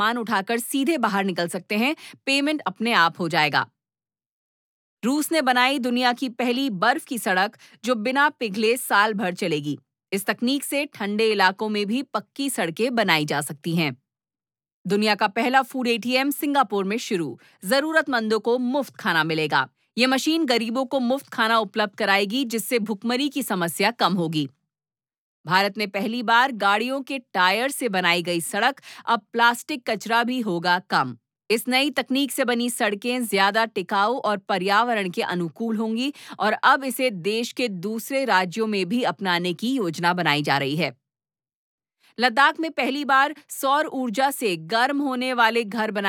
सामान उठाकर सीधे बाहर निकल सकते हैं, पेमेंट अपने आप हो जाएगा। रूस ने बनाई दुनिया की पहली बर्फ की सड़क जो बिना पिघले साल भर चलेगी। इस तकनीक से ठंडे इलाकों में भी पक्की सड़कें बनाई जा सकती हैं। दुनिया का पहला फूड एटीएम सिंगापुर में शुरू। जरूरतमंदों को मुफ्त खाना मिलेगा। ये मशीन गरीबों को मुफ्त खाना उपलब्ध कराएगी, जिससे भुखमरी की समस्या कम होगी। भारत में पहली बार गाड़ियों के टायर से बनाई गई सड़क, अब प्लास्टिक कचरा भी होगा कम। इस नई तकनीक से बनी सड़कें ज्यादा टिकाऊ और पर्यावरण के अनुकूल होंगी और अब इसे देश के दूसरे राज्यों में भी अपनाने की योजना बनाई जा रही है। लद्दाख में पहली बार सौर ऊर्जा से गर्म होने वाले घर बनाए